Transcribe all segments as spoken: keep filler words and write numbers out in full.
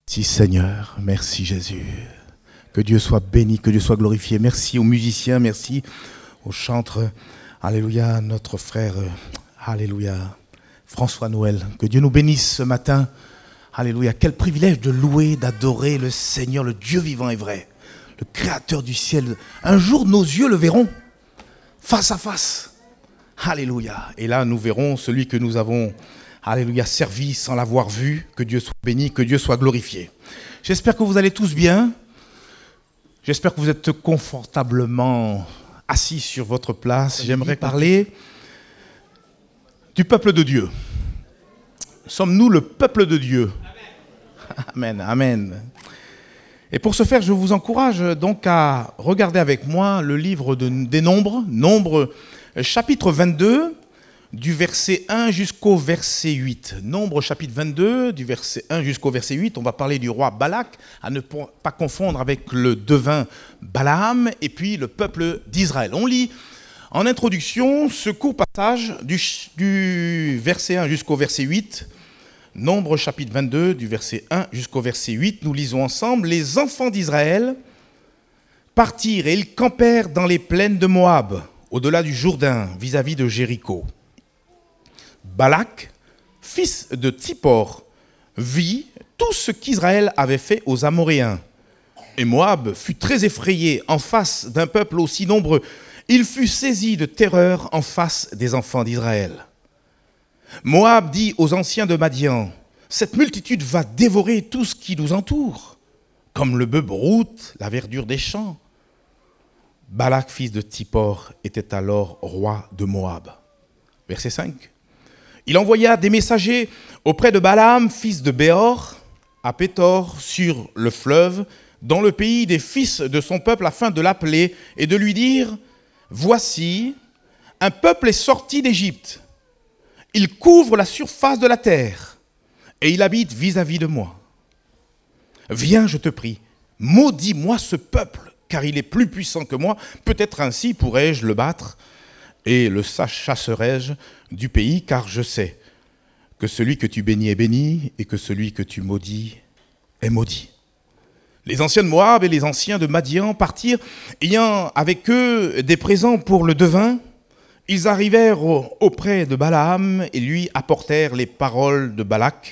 Merci Seigneur, merci Jésus. Que Dieu soit béni, que Dieu soit glorifié. Merci aux musiciens, merci aux chantres. Alléluia, notre frère, alléluia, François Noël. Que Dieu nous bénisse ce matin. Alléluia, quel privilège de louer, d'adorer le Seigneur, le Dieu vivant et vrai, le Créateur du ciel. Un jour, nos yeux le verront, face à face. Alléluia. Et là, nous verrons celui que nous avons, alléluia, servi sans l'avoir vu. Que Dieu soit béni, que Dieu soit glorifié. J'espère que vous allez tous bien. J'espère que vous êtes confortablement assis sur votre place. J'aimerais parler du peuple de Dieu. Sommes-nous le peuple de Dieu ? Amen, amen. Et pour ce faire, je vous encourage donc à regarder avec moi le livre de, des Nombres, Nombres chapitre vingt-deux, du verset un jusqu'au verset huit. Nombres chapitre vingt-deux, du verset un jusqu'au verset huit. On va parler du roi Balak, à ne pas confondre avec le devin Balaam, et puis le peuple d'Israël. On lit en introduction ce court passage du, du verset un jusqu'au verset huit. Nombres chapitre vingt-deux, du verset un jusqu'au verset huit. Nous lisons ensemble. Les enfants d'Israël partirent et ils campèrent dans les plaines de Moab, au-delà du Jourdain, vis-à-vis de Jéricho. Balak, fils de Tsippor, vit tout ce qu'Israël avait fait aux Amoréens. Et Moab fut très effrayé en face d'un peuple aussi nombreux. Il fut saisi de terreur en face des enfants d'Israël. Moab dit aux anciens de Madian, « Cette multitude va dévorer tout ce qui nous entoure, comme le bœuf broute la verdure des champs. » Balak, fils de Tsippor, était alors roi de Moab. Verset cinq. Il envoya des messagers auprès de Balaam, fils de Béor, à Pétor, sur le fleuve, dans le pays des fils de son peuple, afin de l'appeler et de lui dire, « Voici, un peuple est sorti d'Égypte. Il couvre la surface de la terre et il habite vis-à-vis de moi. Viens, je te prie, maudis-moi ce peuple, car il est plus puissant que moi. Peut-être ainsi pourrais-je le battre et le chasserai-je du pays, car je sais que celui que tu bénis est béni et que celui que tu maudis est maudit. » Les anciens de Moab et les anciens de Madian partirent, ayant avec eux des présents pour le devin. Ils arrivèrent auprès de Balaam et lui apportèrent les paroles de Balak.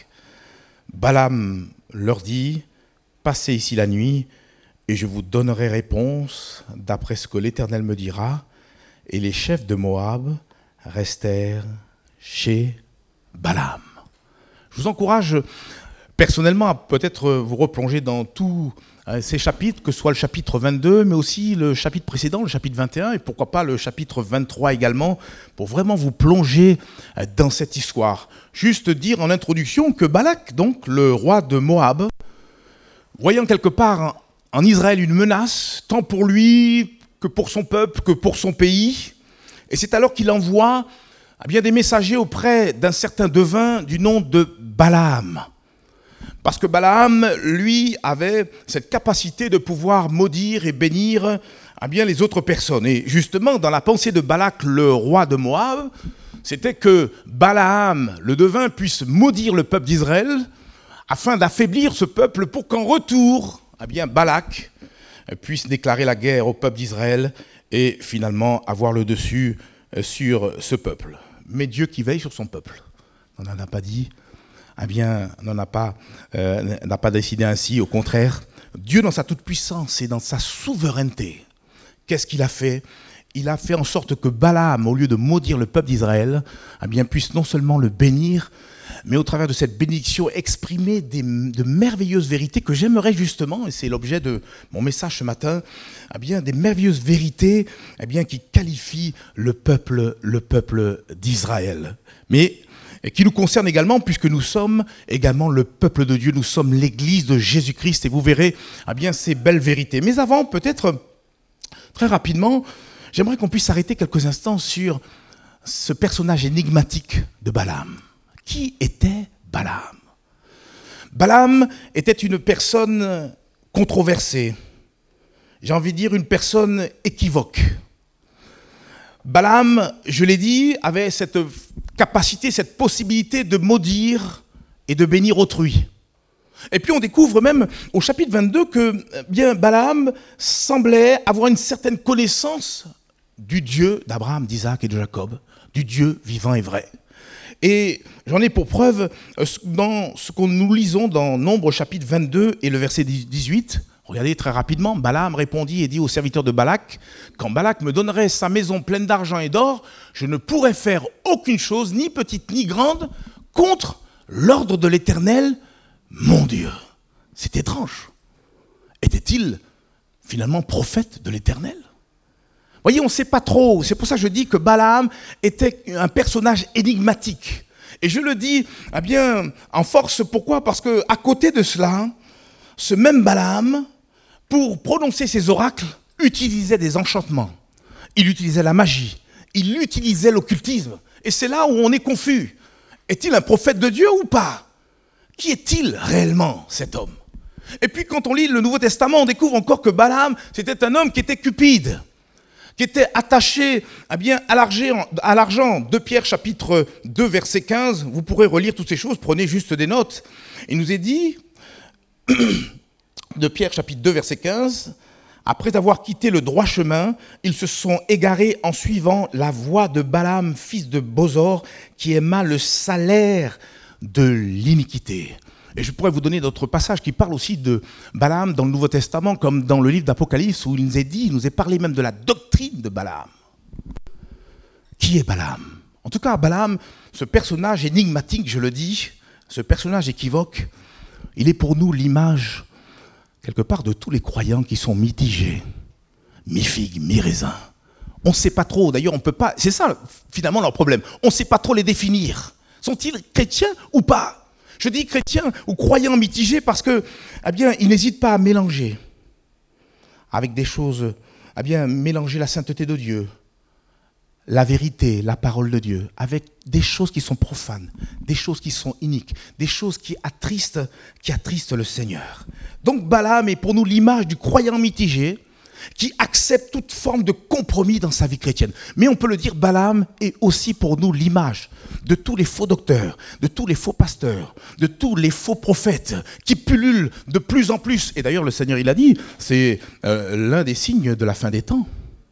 Balaam leur dit, « Passez ici la nuit, et je vous donnerai réponse d'après ce que l'Éternel me dira. » Et les chefs de Moab restèrent chez Balaam. Je vous encourage personnellement à peut-être vous replonger dans tous ces chapitres, que ce soit le chapitre vingt-deux, mais aussi le chapitre précédent, le chapitre vingt et un, et pourquoi pas le chapitre vingt-trois également, pour vraiment vous plonger dans cette histoire. Juste dire en introduction que Balak, donc le roi de Moab, voyant quelque part en Israël une menace, tant pour lui que pour son peuple, que pour son pays, et c'est alors qu'il envoie eh bien, des messagers auprès d'un certain devin du nom de Balaam. Parce que Balaam, lui, avait cette capacité de pouvoir maudire et bénir eh bien, les autres personnes. Et justement, dans la pensée de Balak, le roi de Moab, c'était que Balaam, le devin, puisse maudire le peuple d'Israël afin d'affaiblir ce peuple pour qu'en retour, eh bien, Balak puisse déclarer la guerre au peuple d'Israël et finalement avoir le dessus sur ce peuple. Mais Dieu qui veille sur son peuple, on n'en a pas dit. Eh bien, on n'a pas, euh, n'a pas décidé ainsi. Au contraire, Dieu, dans sa toute-puissance et dans sa souveraineté, qu'est-ce qu'il a fait ? Il a fait en sorte que Balaam, au lieu de maudire le peuple d'Israël, eh bien, puisse non seulement le bénir, mais au travers de cette bénédiction, exprimer des, de merveilleuses vérités que j'aimerais justement, et c'est l'objet de mon message ce matin, eh bien, des merveilleuses vérités eh bien, qui qualifient le peuple, le peuple d'Israël. Mais et qui nous concerne également, puisque nous sommes également le peuple de Dieu, nous sommes l'Église de Jésus-Christ, et vous verrez eh bien, ces belles vérités. Mais avant, peut-être, très rapidement, j'aimerais qu'on puisse s'arrêter quelques instants sur ce personnage énigmatique de Balaam. Qui était Balaam ? Balaam était une personne controversée, j'ai envie de dire une personne équivoque. Balaam, je l'ai dit, avait cette capacité, cette possibilité de maudire et de bénir autrui. Et puis on découvre même au chapitre vingt-deux que bien Balaam semblait avoir une certaine connaissance du Dieu d'Abraham, d'Isaac et de Jacob, du Dieu vivant et vrai. Et j'en ai pour preuve dans ce que nous lisons dans Nombre chapitre vingt-deux et le verset dix-huit. Regardez très rapidement, Balaam répondit et dit au serviteur de Balak, « Quand Balak me donnerait sa maison pleine d'argent et d'or, je ne pourrais faire aucune chose, ni petite ni grande, contre l'ordre de l'Éternel, mon Dieu. » C'est étrange. Était-il finalement prophète de l'Éternel ? Voyez, on ne sait pas trop. C'est pour ça que je dis que Balaam était un personnage énigmatique. Et je le dis eh bien, en force, pourquoi ? Parce qu'à côté de cela, ce même Balaam, pour prononcer ses oracles, utilisait des enchantements. Il utilisait la magie. Il utilisait l'occultisme. Et c'est là où on est confus. Est-il un prophète de Dieu ou pas ? Qui est-il réellement, cet homme ? Et puis quand on lit le Nouveau Testament, on découvre encore que Balaam, c'était un homme qui était cupide, qui était attaché eh bien, à l'argent. deux Pierre chapitre deux verset quinze, vous pourrez relire toutes ces choses, prenez juste des notes. Il nous est dit, deux Pierre chapitre deux verset quinze, après avoir quitté le droit chemin, ils se sont égarés en suivant la voie de Balaam, fils de Bosor, qui aima le salaire de l'iniquité. Et je pourrais vous donner d'autres passages qui parlent aussi de Balaam dans le Nouveau Testament, comme dans le livre d'Apocalypse, où il nous est dit, il nous est parlé même de la doctrine de Balaam. Qui est Balaam ? En tout cas, Balaam, ce personnage énigmatique, je le dis, ce personnage équivoque, il est pour nous l'image, quelque part, de tous les croyants qui sont mitigés, mi-figue, mi-raisin. On ne sait pas trop, d'ailleurs, on ne peut pas, c'est ça finalement leur problème, on ne sait pas trop les définir. Sont-ils chrétiens ou pas ? Je dis chrétiens ou croyants mitigés parce que, eh bien, ils n'hésitent pas à mélanger avec des choses, eh bien, mélanger la sainteté de Dieu, la vérité, la parole de Dieu, avec des choses qui sont profanes, des choses qui sont iniques, des choses qui attristent, qui attristent le Seigneur. Donc Balaam est pour nous l'image du croyant mitigé qui accepte toute forme de compromis dans sa vie chrétienne. Mais on peut le dire, Balaam est aussi pour nous l'image de tous les faux docteurs, de tous les faux pasteurs, de tous les faux prophètes qui pullulent de plus en plus. Et d'ailleurs, le Seigneur, il a dit, c'est euh, l'un des signes de la fin des temps.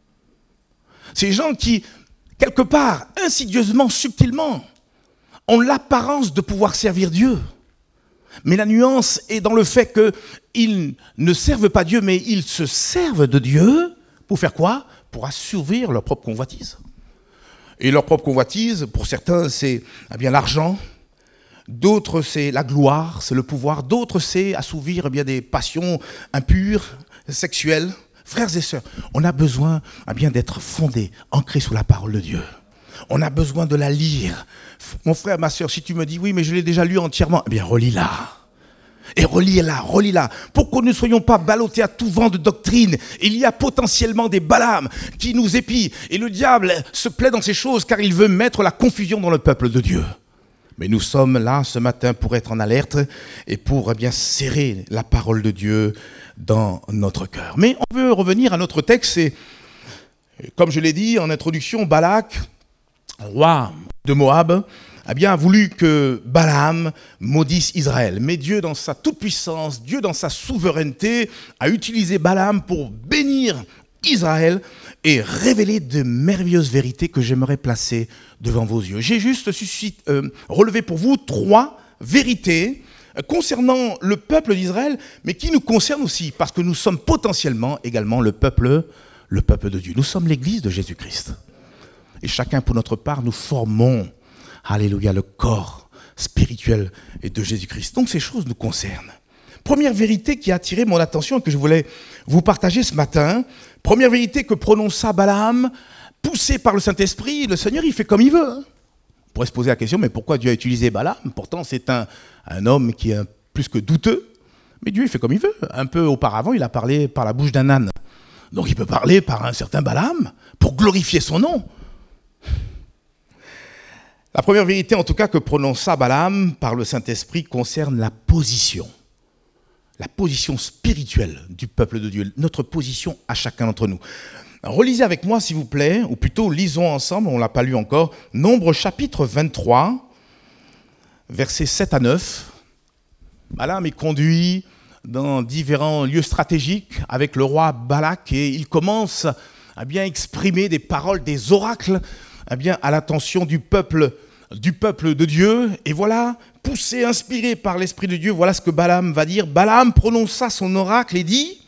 Ces gens qui, quelque part, insidieusement, subtilement, ont l'apparence de pouvoir servir Dieu. Mais la nuance est dans le fait qu'ils ne servent pas Dieu, mais ils se servent de Dieu pour faire quoi ? Pour assouvir leur propre convoitise. Et leur propre convoitise, pour certains, c'est eh bien l'argent. D'autres, c'est la gloire, c'est le pouvoir. D'autres, c'est assouvir eh bien, des passions impures, sexuelles. Frères et sœurs, on a besoin eh bien, d'être fondés, ancrés sous la parole de Dieu. On a besoin de la lire. Mon frère, ma sœur, si tu me dis oui, mais je l'ai déjà lu entièrement, eh bien, relis-la. Et relis-la, relis-la. Pour que nous ne soyons pas ballottés à tout vent de doctrine. Il y a potentiellement des Balaam qui nous épient. Et le diable se plaît dans ces choses car il veut mettre la confusion dans le peuple de Dieu. Mais nous sommes là ce matin pour être en alerte et pour eh bien serrer la parole de Dieu dans notre cœur. Mais on veut revenir à notre texte. Et comme je l'ai dit en introduction, Balak, roi de Moab, a bien voulu que Balaam maudisse Israël. Mais Dieu, dans sa toute-puissance, Dieu, dans sa souveraineté, a utilisé Balaam pour bénir Israël et révéler de merveilleuses vérités que j'aimerais placer devant vos yeux. J'ai juste suscité, euh, relevé pour vous trois vérités concernant le peuple d'Israël, mais qui nous concernent aussi, parce que nous sommes potentiellement également le peuple, le peuple de Dieu. Nous sommes l'Église de Jésus-Christ. Et chacun pour notre part, nous formons, alléluia, le corps spirituel de Jésus-Christ. Donc ces choses nous concernent. Première vérité qui a attiré mon attention et que je voulais vous partager ce matin, première vérité que prononça Balaam, poussé par le Saint-Esprit, le Seigneur il fait comme il veut. On pourrait se poser la question, mais pourquoi Dieu a utilisé Balaam ? Pourtant c'est un, un homme qui est plus que douteux, mais Dieu il fait comme il veut. Un peu auparavant, il a parlé par la bouche d'un âne. Donc il peut parler par un certain Balaam pour glorifier son nom. La première vérité, en tout cas, que prononça Balaam par le Saint-Esprit concerne la position. La position spirituelle du peuple de Dieu. Notre position à chacun d'entre nous. Relisez avec moi, s'il vous plaît, ou plutôt lisons ensemble, on ne l'a pas lu encore, Nombre chapitre vingt-trois, versets sept à neuf. Balaam est conduit dans différents lieux stratégiques avec le roi Balak et il commence à bien exprimer des paroles, des oracles à bien à l'attention du peuple, du peuple de Dieu. Et voilà, poussé, inspiré par l'Esprit de Dieu, voilà ce que Balaam va dire. Balaam prononça son oracle et dit: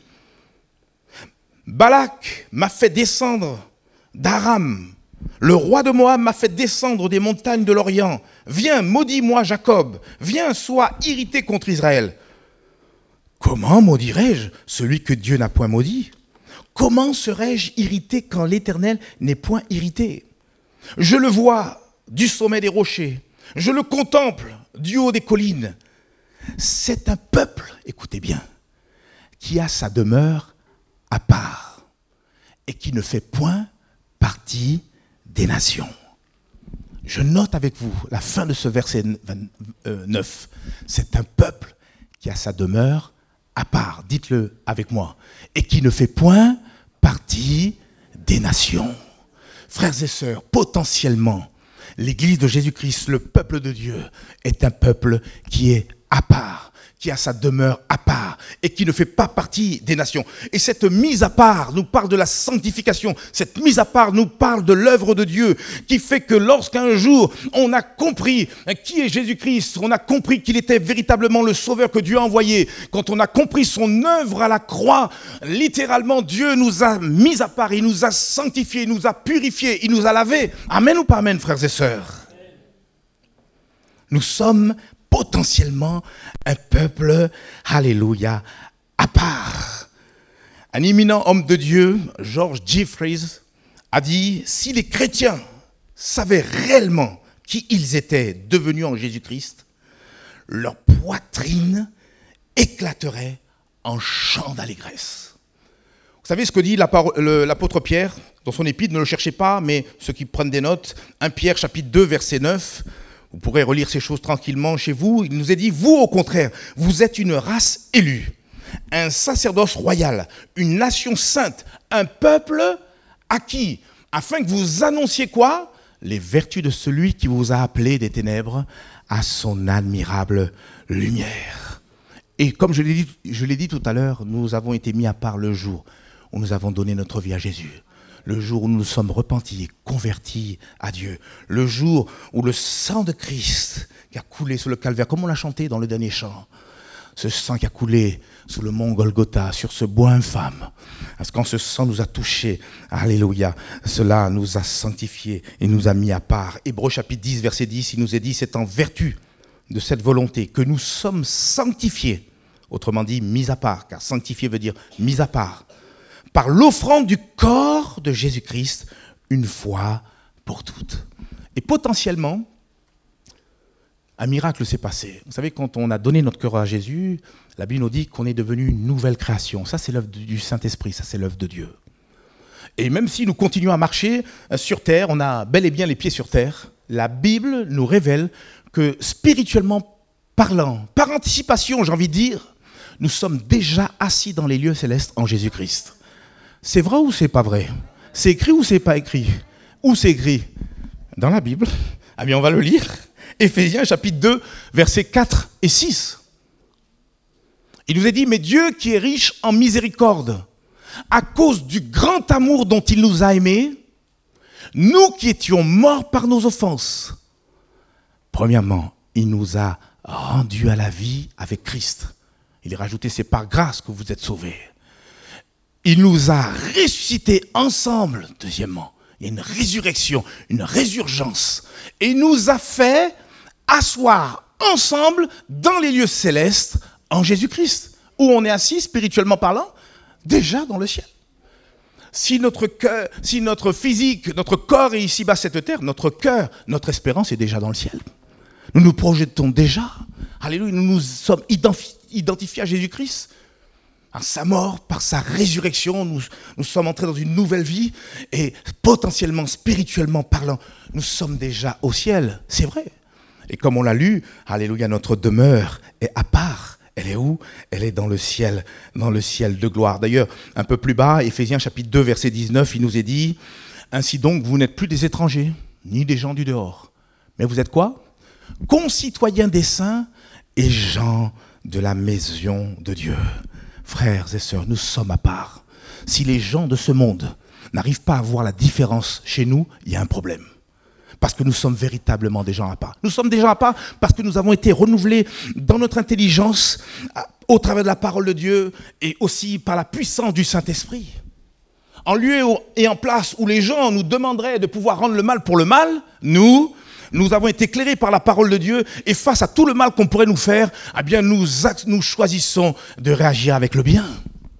Balak m'a fait descendre d'Aram. Le roi de Moab m'a fait descendre des montagnes de l'Orient. Viens, maudis-moi Jacob. Viens, sois irrité contre Israël. Comment maudirais-je celui que Dieu n'a point maudit? Comment serais-je irrité quand l'Éternel n'est point irrité? Je le vois du sommet des rochers. Je le contemple du haut des collines. C'est un peuple, écoutez bien, qui a sa demeure à part et qui ne fait point partie des nations. Je note avec vous la fin de ce verset neuf. C'est un peuple qui a sa demeure à part, dites-le avec moi, et qui ne fait point partie des nations. Frères et sœurs, potentiellement, l'Église de Jésus-Christ, le peuple de Dieu, est un peuple qui est à part, qui a sa demeure à part et qui ne fait pas partie des nations. Et cette mise à part nous parle de la sanctification. Cette mise à part nous parle de l'œuvre de Dieu qui fait que lorsqu'un jour on a compris qui est Jésus-Christ, on a compris qu'il était véritablement le sauveur que Dieu a envoyé, quand on a compris son œuvre à la croix, littéralement Dieu nous a mis à part, il nous a sanctifiés, il nous a purifiés, il nous a lavés. Amen ou pas amen, frères et sœurs? Nous sommes potentiellement un peuple, alléluia, à part. Un éminent homme de Dieu, George Jeffreys, a dit: si les chrétiens savaient réellement qui ils étaient devenus en Jésus-Christ, leur poitrine éclaterait en chant d'allégresse. Vous savez ce que dit l'apôtre Pierre dans son épître? Ne le cherchez pas, mais ceux qui prennent des notes, premier Pierre chapitre deux, verset neuf, vous pourrez relire ces choses tranquillement chez vous. Il nous est dit: vous, au contraire, vous êtes une race élue, un sacerdoce royal, une nation sainte, un peuple acquis, afin que vous annonciez quoi? Les vertus de celui qui vous a appelé des ténèbres à son admirable lumière. Et comme je l'ai dit, je l'ai dit tout à l'heure, nous avons été mis à part le jour où nous avons donné notre vie à Jésus. Le jour où nous nous sommes repentis et convertis à Dieu. Le jour où le sang de Christ qui a coulé sur le calvaire, comme on l'a chanté dans le dernier chant, ce sang qui a coulé sur le mont Golgotha, sur ce bois infâme, parce que quand ce sang nous a touchés, alléluia, cela nous a sanctifiés et nous a mis à part. Hébreux chapitre dix, verset dix, il nous est dit: c'est en vertu de cette volonté que nous sommes sanctifiés, autrement dit mis à part, car sanctifié veut dire mis à part, par l'offrande du corps de Jésus-Christ, une fois pour toutes. Et potentiellement, un miracle s'est passé. Vous savez, quand on a donné notre cœur à Jésus, la Bible nous dit qu'on est devenu une nouvelle création. Ça, c'est l'œuvre du Saint-Esprit, ça, c'est l'œuvre de Dieu. Et même si nous continuons à marcher sur terre, on a bel et bien les pieds sur terre, la Bible nous révèle que spirituellement parlant, par anticipation, j'ai envie de dire, nous sommes déjà assis dans les lieux célestes en Jésus-Christ. C'est vrai ou c'est pas vrai? C'est écrit ou c'est pas écrit? Où c'est écrit? Dans la Bible. Ah bien, on va le lire. Éphésiens chapitre deux, versets quatre et six. Il nous est dit: mais Dieu qui est riche en miséricorde, à cause du grand amour dont il nous a aimés, nous qui étions morts par nos offenses, premièrement, il nous a rendus à la vie avec Christ. Il est rajouté: c'est par grâce que vous êtes sauvés. Il nous a ressuscités ensemble, deuxièmement. Il y a une résurrection, une résurgence. Et il nous a fait asseoir ensemble dans les lieux célestes en Jésus-Christ. Où on est assis, spirituellement parlant, déjà dans le ciel. Si notre cœur, si notre physique, notre corps est ici-bas cette terre, notre cœur, notre espérance est déjà dans le ciel. Nous nous projetons déjà. Alléluia, nous nous sommes identifiés à Jésus-Christ. Par sa mort, par sa résurrection, nous, nous sommes entrés dans une nouvelle vie et potentiellement, spirituellement parlant, nous sommes déjà au ciel. C'est vrai. Et comme on l'a lu, alléluia, notre demeure est à part. Elle est où? Elle est dans le ciel, dans le ciel de gloire. D'ailleurs, un peu plus bas, Éphésiens chapitre deux, verset dix-neuf, il nous est dit: ainsi donc, vous n'êtes plus des étrangers, ni des gens du dehors. Mais vous êtes quoi? Concitoyens des saints et gens de la maison de Dieu. Frères et sœurs, nous sommes à part. Si les gens de ce monde n'arrivent pas à voir la différence chez nous, il y a un problème. Parce que nous sommes véritablement des gens à part. Nous sommes des gens à part parce que nous avons été renouvelés dans notre intelligence au travers de la parole de Dieu et aussi par la puissance du Saint-Esprit. En lieu et en place où les gens nous demanderaient de pouvoir rendre le mal pour le mal, nous, nous avons été éclairés par la parole de Dieu et face à tout le mal qu'on pourrait nous faire, eh bien nous, nous choisissons de réagir avec le bien.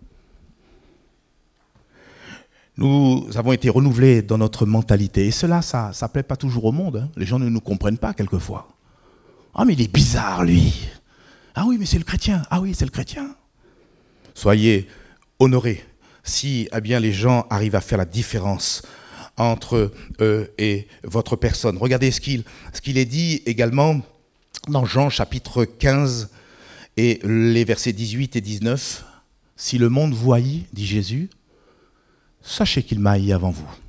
Nous avons été renouvelés dans notre mentalité. Et cela, ça ne plaît pas toujours au monde. Hein. Les gens ne nous comprennent pas quelquefois. Ah, mais il est bizarre, lui. Ah oui, mais c'est le chrétien. Ah oui, c'est le chrétien. Soyez honorés si eh bien, les gens arrivent à faire la différence entre eux et votre personne. Regardez ce qu'il, ce qu'il est dit également dans Jean chapitre quinze et les versets dix-huit et dix-neuf. « Si le monde vous haït, dit Jésus, sachez qu'il m'a haï avant vous.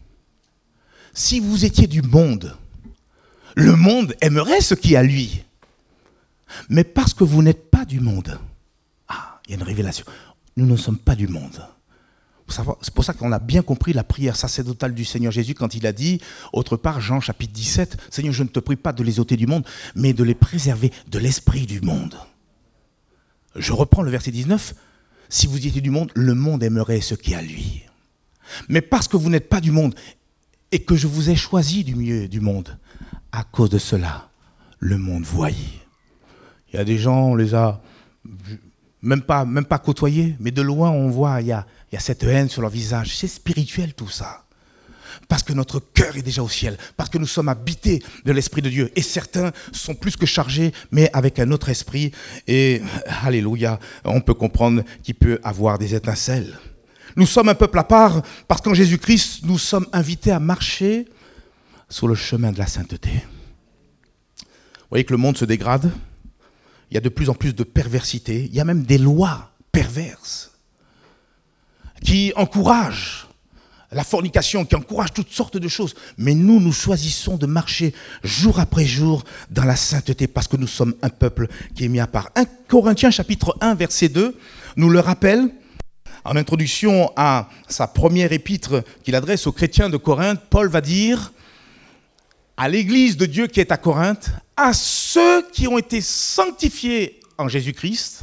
Si vous étiez du monde, le monde aimerait ce qui est à lui. Mais parce que vous n'êtes pas du monde, ah, il y a une révélation. Nous ne sommes pas du monde. C'est pour ça qu'on a bien compris la prière sacerdotale du Seigneur Jésus quand il a dit, autre part, Jean chapitre dix-sept, « Seigneur, je ne te prie pas de les ôter du monde, mais de les préserver de l'esprit du monde. » Je reprends le verset dix-neuf. « Si vous étiez du monde, le monde aimerait ce qui est à lui. Mais parce que vous n'êtes pas du monde et que je vous ai choisi du milieu du monde, à cause de cela, le monde vous haït. » Il y a des gens, on les a même pas, même pas côtoyés, mais de loin on voit, il y a, il y a cette haine sur leur visage. C'est spirituel tout ça. Parce que notre cœur est déjà au ciel, parce que nous sommes habités de l'Esprit de Dieu. Et certains sont plus que chargés, mais avec un autre esprit. Et, alléluia, on peut comprendre qu'il peut avoir des étincelles. Nous sommes un peuple à part, parce qu'en Jésus-Christ, nous sommes invités à marcher sur le chemin de la sainteté. Vous voyez que le monde se dégrade. Il y a de plus en plus de perversité. Il y a même des lois perverses qui encouragent la fornication, qui encouragent toutes sortes de choses. Mais nous, nous choisissons de marcher jour après jour dans la sainteté parce que nous sommes un peuple qui est mis à part. un Corinthiens chapitre un, verset deux, nous le rappelle. En introduction à sa première épître qu'il adresse aux chrétiens de Corinthe, Paul va dire à l'église de Dieu qui est à Corinthe, à ceux qui ont été sanctifiés en Jésus-Christ,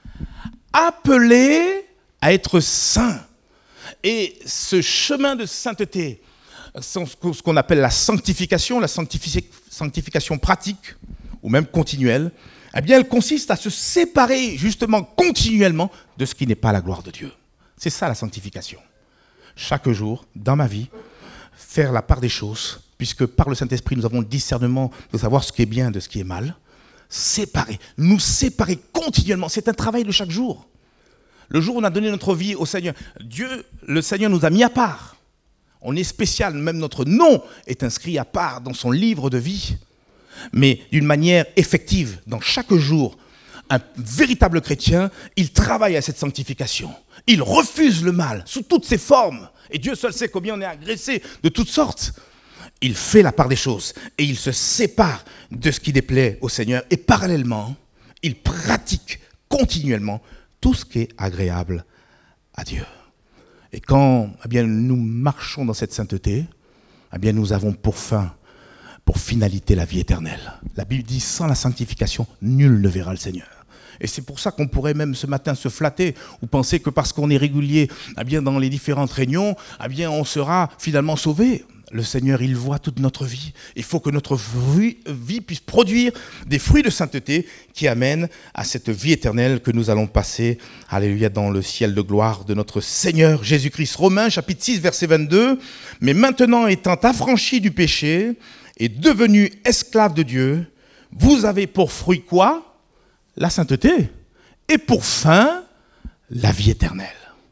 appelés à être saints. Et ce chemin de sainteté, ce qu'on appelle la sanctification, la sanctification pratique, ou même continuelle, eh bien, elle consiste à se séparer justement continuellement de ce qui n'est pas la gloire de Dieu. C'est ça la sanctification. Chaque jour, dans ma vie, faire la part des choses, puisque par le Saint-Esprit, nous avons le discernement de savoir ce qui est bien de ce qui est mal. Séparer, nous séparer continuellement, c'est un travail de chaque jour. Le jour où on a donné notre vie au Seigneur, Dieu, le Seigneur nous a mis à part. On est spécial, même notre nom est inscrit à part dans son livre de vie. Mais d'une manière effective, dans chaque jour, un véritable chrétien, il travaille à cette sanctification. Il refuse le mal sous toutes ses formes. Et Dieu seul sait combien on est agressé de toutes sortes. Il fait la part des choses et il se sépare de ce qui déplaît au Seigneur. Et parallèlement, il pratique continuellement tout ce qui est agréable à Dieu. Et quand eh bien, nous marchons dans cette sainteté, eh bien, nous avons pour fin, pour finalité la vie éternelle. La Bible dit, sans la sanctification, nul ne verra le Seigneur. Et c'est pour ça qu'on pourrait même ce matin se flatter ou penser que parce qu'on est régulier eh bien, dans les différentes réunions, eh bien, on sera finalement sauvé. Le Seigneur, il voit toute notre vie. Il faut que notre vie puisse produire des fruits de sainteté qui amènent à cette vie éternelle que nous allons passer, alléluia, dans le ciel de gloire de notre Seigneur Jésus-Christ. Romains, chapitre six, verset vingt-deux. « Mais maintenant, étant affranchis du péché et devenus esclaves de Dieu, vous avez pour fruit quoi ? La sainteté. Et pour fin, la vie éternelle. »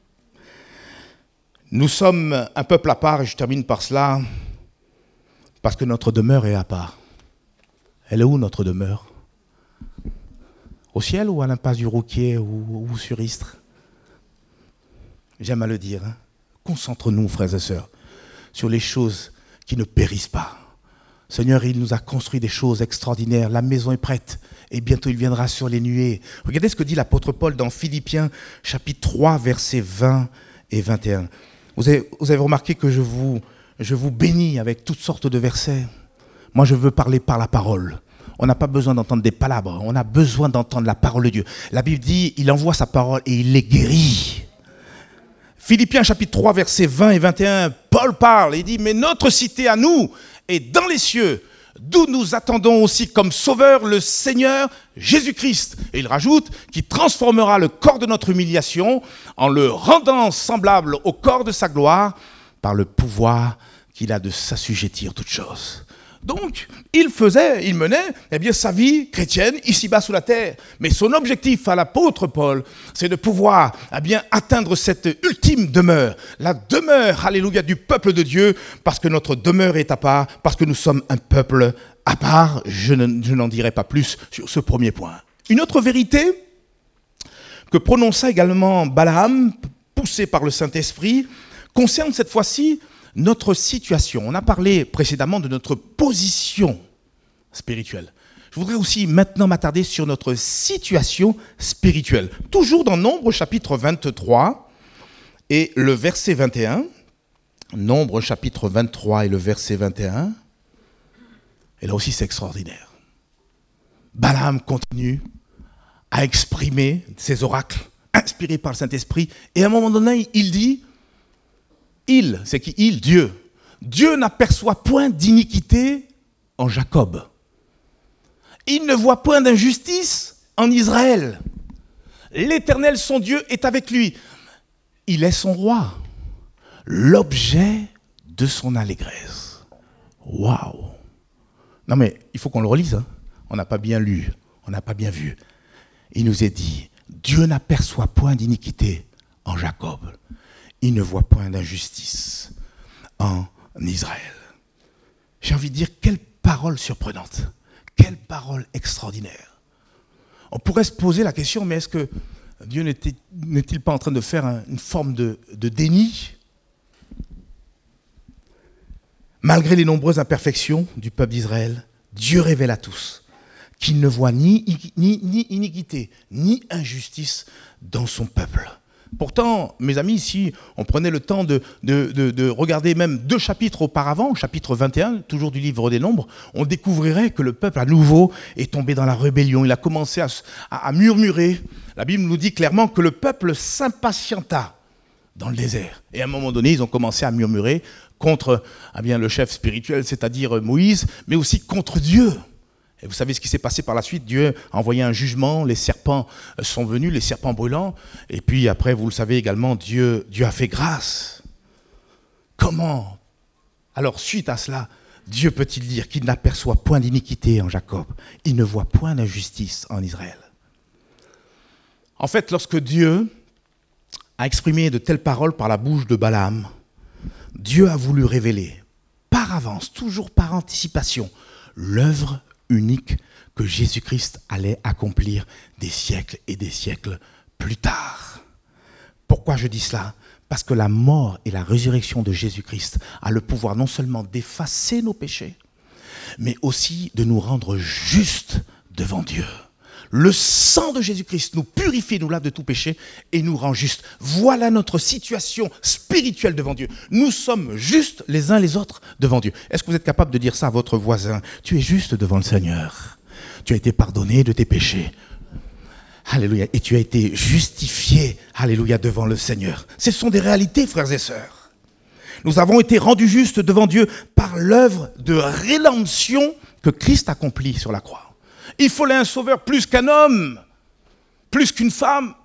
Nous sommes un peuple à part, et je termine par cela, parce que notre demeure est à part. Elle est où notre demeure ? Au ciel ou à l'impasse du Rouquier ou, ou sur Istres ? J'aime à le dire. Hein. Concentre-nous, frères et sœurs, sur les choses qui ne périssent pas, Seigneur, il nous a construit des choses extraordinaires. La maison est prête et bientôt il viendra sur les nuées. Regardez ce que dit l'apôtre Paul dans Philippiens chapitre trois, versets vingt et vingt et un. Vous avez, vous avez remarqué que je vous, je vous bénis avec toutes sortes de versets. Moi, je veux parler par la parole. On n'a pas besoin d'entendre des palabres. On a besoin d'entendre la parole de Dieu. La Bible dit, il envoie sa parole et il les guérit. Philippiens chapitre trois, versets vingt et vingt et un, Paul parle et dit, mais notre cité à nous est dans les cieux, d'où nous attendons aussi comme sauveur le Seigneur Jésus-Christ. Et il rajoute, qui transformera le corps de notre humiliation en le rendant semblable au corps de sa gloire par le pouvoir qu'il a de s'assujettir toutes choses. Donc, il faisait, il menait eh bien, sa vie chrétienne ici-bas sous la terre. Mais son objectif à l'apôtre Paul, c'est de pouvoir eh bien, atteindre cette ultime demeure. La demeure, alléluia, du peuple de Dieu, parce que notre demeure est à part, parce que nous sommes un peuple à part. Je, ne, je n'en dirai pas plus sur ce premier point. Une autre vérité que prononça également Balaam, poussé par le Saint-Esprit, concerne cette fois-ci notre situation. On a parlé précédemment de notre position spirituelle. Je voudrais aussi maintenant m'attarder sur notre situation spirituelle. Toujours dans Nombre chapitre vingt-trois et le verset vingt et un. Nombre chapitre vingt-trois et le verset vingt et un. Et là aussi c'est extraordinaire. Balaam continue à exprimer ses oracles inspirés par le Saint-Esprit. Et à un moment donné, il dit... Il, c'est qui il? Dieu. Dieu n'aperçoit point d'iniquité en Jacob. Il ne voit point d'injustice en Israël. L'Éternel, son Dieu, est avec lui. Il est son roi, l'objet de son allégresse. Waouh! Non mais, il faut qu'on le relise. Hein. On n'a pas bien lu, on n'a pas bien vu. Il nous est dit, Dieu n'aperçoit point d'iniquité en Jacob. Il ne voit point d'injustice en Israël. J'ai envie de dire, quelle parole surprenante, quelle parole extraordinaire. On pourrait se poser la question, mais est-ce que Dieu n'était, n'est-il pas en train de faire un, une forme de, de déni? Malgré les nombreuses imperfections du peuple d'Israël, Dieu révèle à tous qu'il ne voit ni, ni, ni iniquité, ni injustice dans son peuple. Pourtant, mes amis, si on prenait le temps de, de, de, de regarder même deux chapitres auparavant, chapitre vingt et un, toujours du livre des Nombres, on découvrirait que le peuple à nouveau est tombé dans la rébellion. Il a commencé à, à, à murmurer. La Bible nous dit clairement que le peuple s'impatienta dans le désert. Et à un moment donné, ils ont commencé à murmurer contre eh bien, le chef spirituel, c'est-à-dire Moïse, mais aussi contre Dieu. Et vous savez ce qui s'est passé par la suite. Dieu a envoyé un jugement, les serpents sont venus, les serpents brûlants. Et puis après, vous le savez également, Dieu, Dieu a fait grâce. Comment? Alors suite à cela, Dieu peut-il dire qu'il n'aperçoit point d'iniquité en Jacob? Il ne voit point d'injustice en Israël. En fait, lorsque Dieu a exprimé de telles paroles par la bouche de Balaam, Dieu a voulu révéler par avance, toujours par anticipation, l'œuvre unique que Jésus-Christ allait accomplir des siècles et des siècles plus tard. Pourquoi je dis cela? Parce que la mort et la résurrection de Jésus-Christ a le pouvoir non seulement d'effacer nos péchés, mais aussi de nous rendre justes devant Dieu. Le sang de Jésus-Christ nous purifie, nous lave de tout péché et nous rend justes. Voilà notre situation spirituelle devant Dieu. Nous sommes justes les uns les autres devant Dieu. Est-ce que vous êtes capable de dire ça à votre voisin? Tu es juste devant le Seigneur. Tu as été pardonné de tes péchés. Alléluia. Et tu as été justifié, alléluia, devant le Seigneur. Ce sont des réalités, frères et sœurs. Nous avons été rendus justes devant Dieu par l'œuvre de rédemption que Christ accomplit sur la croix. Il fallait un sauveur plus qu'un homme, plus qu'une femme,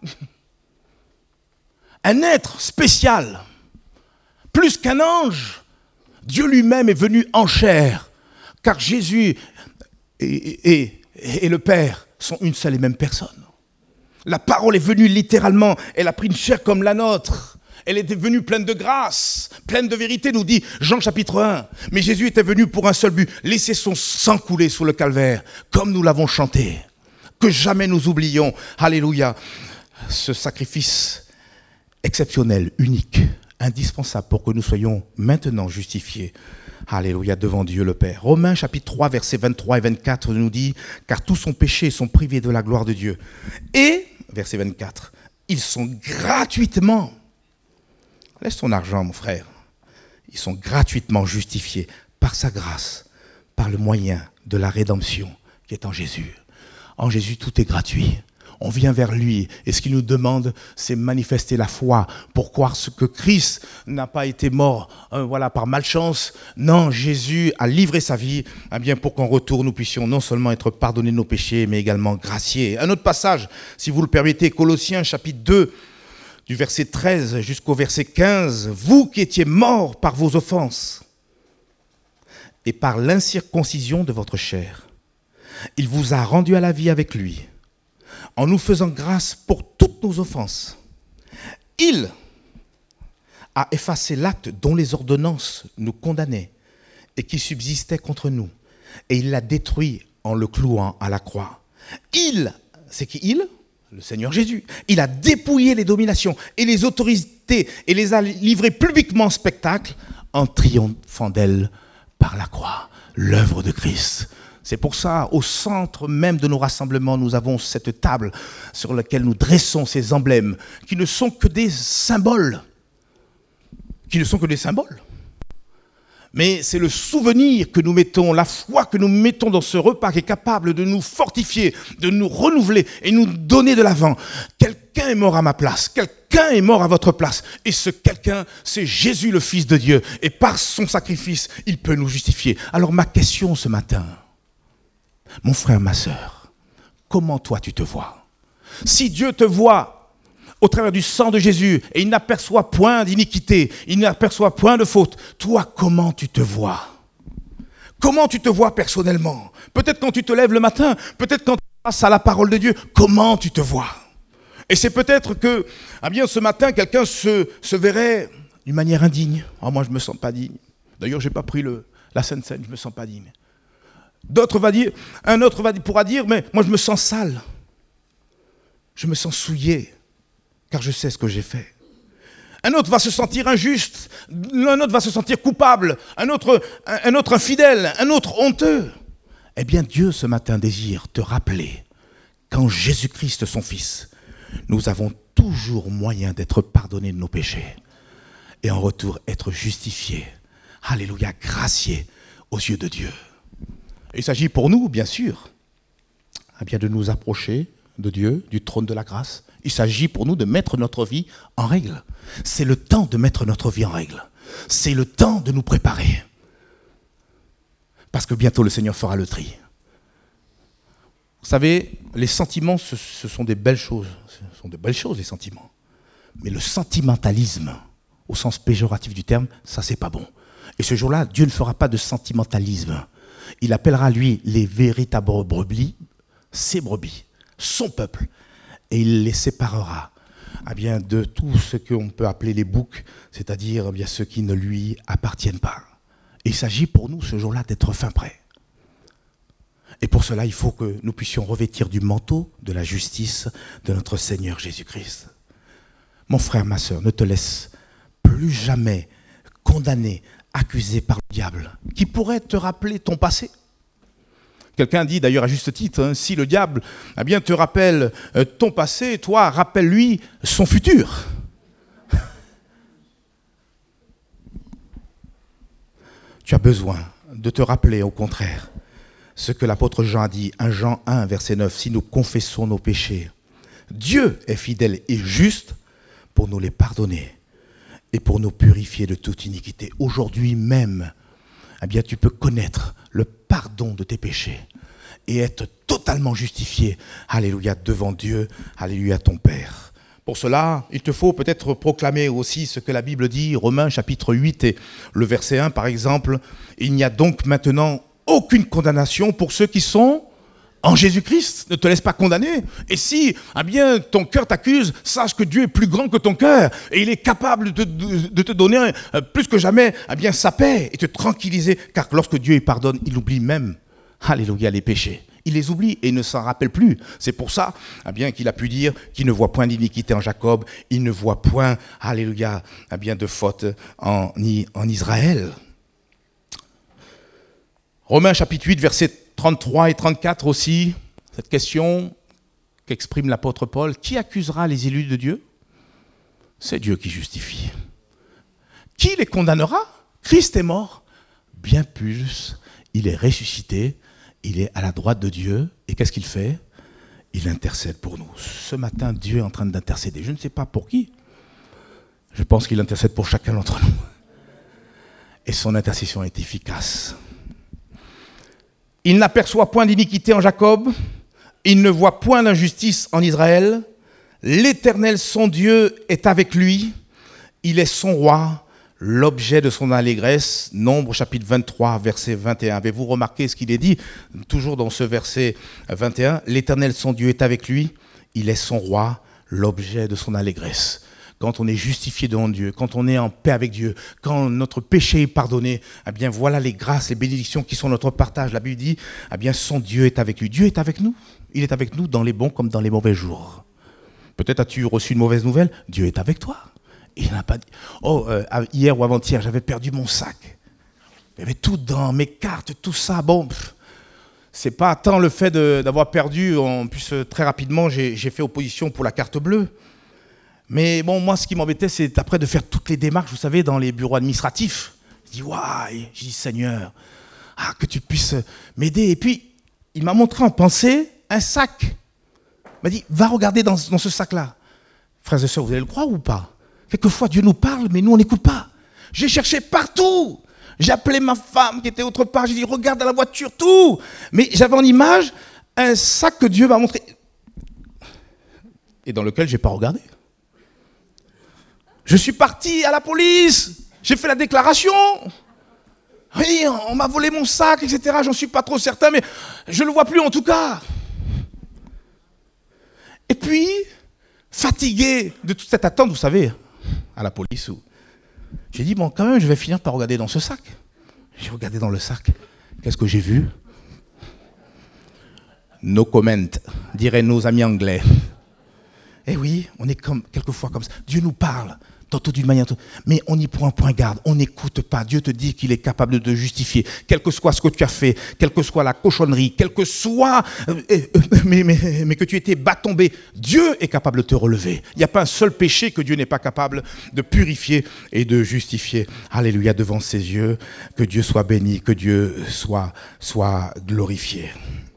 un être spécial, plus qu'un ange. Dieu lui-même est venu en chair, car Jésus et, et, et le Père sont une seule et même personne. La parole est venue littéralement, elle a pris une chair comme la nôtre. Elle était venue pleine de grâce, pleine de vérité, nous dit Jean chapitre un. Mais Jésus était venu pour un seul but, laisser son sang couler sous le calvaire, comme nous l'avons chanté. Que jamais nous oublions, alléluia, ce sacrifice exceptionnel, unique, indispensable pour que nous soyons maintenant justifiés. Alléluia, devant Dieu le Père. Romains chapitre trois, versets vingt-trois et vingt-quatre nous dit « Car tous sont péchés et sont privés de la gloire de Dieu. » Et, verset vingt-quatre, ils sont gratuitement, laisse ton argent mon frère, ils sont gratuitement justifiés par sa grâce, par le moyen de la rédemption qui est en Jésus. En Jésus, tout est gratuit. On vient vers lui et ce qu'il nous demande, c'est manifester la foi pour croire ce que Christ n'a pas été mort euh, voilà, par malchance. Non, Jésus a livré sa vie eh bien, pour qu'en retour, nous puissions non seulement être pardonnés de nos péchés, mais également graciés. Un autre passage, si vous le permettez, Colossiens chapitre deux, du verset treize jusqu'au verset quinze. « Vous qui étiez morts par vos offenses et par l'incirconcision de votre chair, il vous a rendus à la vie avec lui, en nous faisant grâce pour toutes nos offenses. Il a effacé l'acte dont les ordonnances nous condamnaient et qui subsistait contre nous, et il l'a détruit en le clouant à la croix. Il, c'est qui il ? Le Seigneur Jésus. Il a dépouillé les dominations et les autorités et les a livrées publiquement en spectacle en triomphant d'elles par la croix, l'œuvre de Christ. C'est pour ça, au centre même de nos rassemblements, nous avons cette table sur laquelle nous dressons ces emblèmes qui ne sont que des symboles. Qui ne sont que des symboles. Mais c'est le souvenir que nous mettons, la foi que nous mettons dans ce repas qui est capable de nous fortifier, de nous renouveler et nous donner de l'avant. Quelqu'un est mort à ma place, quelqu'un est mort à votre place. Et ce quelqu'un, c'est Jésus le Fils de Dieu. Et par son sacrifice, il peut nous justifier. Alors ma question ce matin, mon frère, ma sœur, comment toi tu te vois ? Si Dieu te voit au travers du sang de Jésus et il n'aperçoit point d'iniquité, il n'aperçoit point de faute, toi comment tu te vois ? Comment tu te vois personnellement ? Peut-être quand tu te lèves le matin, peut-être quand tu passes à la parole de Dieu, comment tu te vois ? Et c'est peut-être que, ah bien, ce matin, quelqu'un se, se verrait d'une manière indigne. Oh, moi je me sens pas digne. D'ailleurs, j'ai pas pris le, la Sainte Seine, je me sens pas digne. D'autres va dire, un autre va, pourra dire, mais moi je me sens sale. Je me sens souillé, car je sais ce que j'ai fait. Un autre va se sentir injuste, un autre va se sentir coupable, un autre, un, un autre infidèle, un autre honteux. Eh bien Dieu ce matin désire te rappeler qu'en Jésus-Christ son Fils, nous avons toujours moyen d'être pardonnés de nos péchés et en retour être justifiés, alléluia, graciés aux yeux de Dieu. Il s'agit pour nous, bien sûr, eh bien de nous approcher de Dieu, du trône de la grâce. Il s'agit pour nous de mettre notre vie en règle. C'est le temps de mettre notre vie en règle. C'est le temps de nous préparer. Parce que bientôt le Seigneur fera le tri. Vous savez, les sentiments, ce, ce sont des belles choses. Ce sont de belles choses, les sentiments. Mais le sentimentalisme, au sens péjoratif du terme, ça, c'est pas bon. Et ce jour-là, Dieu ne fera pas de sentimentalisme. Il appellera, lui, les véritables brebis, ses brebis, son peuple, et il les séparera eh bien, de tout ce qu'on peut appeler les boucs, c'est-à-dire eh bien, ceux qui ne lui appartiennent pas. Et il s'agit pour nous, ce jour-là, d'être fin prêts. Et pour cela, il faut que nous puissions revêtir du manteau de la justice de notre Seigneur Jésus-Christ. Mon frère, ma sœur, ne te laisse plus jamais condamner, accusé par le diable, qui pourrait te rappeler ton passé. Quelqu'un dit d'ailleurs à juste titre, hein, si le diable eh bien, te rappelle euh, ton passé, toi, rappelle-lui son futur. Tu as besoin de te rappeler au contraire ce que l'apôtre Jean a dit, un Jean un, verset neuf, si nous confessons nos péchés, Dieu est fidèle et juste pour nous les pardonner et pour nous purifier de toute iniquité. Aujourd'hui même, eh bien, tu peux connaître le pardon de tes péchés et être totalement justifié, alléluia, devant Dieu, alléluia, ton Père. Pour cela, il te faut peut-être proclamer aussi ce que la Bible dit, Romains chapitre huit et le verset un par exemple, il n'y a donc maintenant aucune condamnation pour ceux qui sont en Jésus-Christ. Ne te laisse pas condamner. Et si eh bien, ton cœur t'accuse, sache que Dieu est plus grand que ton cœur et il est capable de, de, de te donner euh, plus que jamais eh bien, sa paix et te tranquilliser. Car lorsque Dieu il pardonne, il oublie même, alléluia, les péchés. Il les oublie et il ne s'en rappelle plus. C'est pour ça eh bien, qu'il a pu dire qu'il ne voit point d'iniquité en Jacob, il ne voit point, alléluia, eh bien, de faute en, en Israël. Romains chapitre huit, versets trente-trois et trente-quatre aussi, cette question qu'exprime l'apôtre Paul, qui accusera les élus de Dieu? C'est Dieu qui justifie. Qui les condamnera? Christ est mort. Bien plus, il est ressuscité, il est à la droite de Dieu. Et qu'est-ce qu'il fait? Il intercède pour nous. Ce matin, Dieu est en train d'intercéder. Je ne sais pas pour qui. Je pense qu'il intercède pour chacun d'entre nous. Et son intercession est efficace. Il n'aperçoit point d'iniquité en Jacob. Il ne voit point d'injustice en Israël. L'Éternel, son Dieu, est avec lui. Il est son roi, l'objet de son allégresse. Nombre chapitre vingt-trois, verset vingt et un. Avez-vous remarqué ce qu'il est dit? Toujours dans ce verset vingt et un. L'Éternel, son Dieu, est avec lui. Il est son roi, l'objet de son allégresse. Quand on est justifié devant Dieu, quand on est en paix avec Dieu, quand notre péché est pardonné, eh bien voilà les grâces et bénédictions qui sont notre partage. La Bible dit, eh bien son Dieu est avec lui. Dieu est avec nous. Il est avec nous dans les bons comme dans les mauvais jours. Peut-être as-tu reçu une mauvaise nouvelle. Dieu est avec toi. Il n'a pas dit, oh, euh, hier ou avant-hier, j'avais perdu mon sac. Il y avait tout dans mes cartes, tout ça. Bon, pff, c'est pas tant le fait de, d'avoir perdu. En plus, très rapidement, j'ai, j'ai fait opposition pour la carte bleue. Mais bon, moi, ce qui m'embêtait, c'est après de faire toutes les démarches, vous savez, dans les bureaux administratifs. Je dis, waouh, je dis, Seigneur, ah, que tu puisses m'aider. Et puis, il m'a montré en pensée un sac. Il m'a dit, va regarder dans, dans ce sac-là. Frères et sœurs, vous allez le croire ou pas? Quelquefois, Dieu nous parle, mais nous, on n'écoute pas. J'ai cherché partout. J'ai appelé ma femme qui était autre part. J'ai dit, regarde dans la voiture, tout. Mais j'avais en image un sac que Dieu m'a montré et dans lequel je n'ai pas regardé. Je suis parti à la police, j'ai fait la déclaration. Oui, on m'a volé mon sac, et cetera. J'en suis pas trop certain, mais je ne le vois plus en tout cas. Et puis, fatigué de toute cette attente, vous savez, à la police, j'ai dit, bon, quand même, je vais finir par regarder dans ce sac. J'ai regardé dans le sac. Qu'est-ce que j'ai vu? No comment, diraient nos amis anglais. Eh oui, on est comme, quelquefois comme ça. Dieu nous parle, tantôt d'une manière, mais on n'y prend point garde, on n'écoute pas. Dieu te dit qu'il est capable de te justifier, quel que soit ce que tu as fait, quelle que soit la cochonnerie, quel que soit, euh, euh, mais, mais, mais que tu étais bas tombé, Dieu est capable de te relever. Il n'y a pas un seul péché que Dieu n'est pas capable de purifier et de justifier. Alléluia, devant ses yeux, que Dieu soit béni, que Dieu soit, soit glorifié.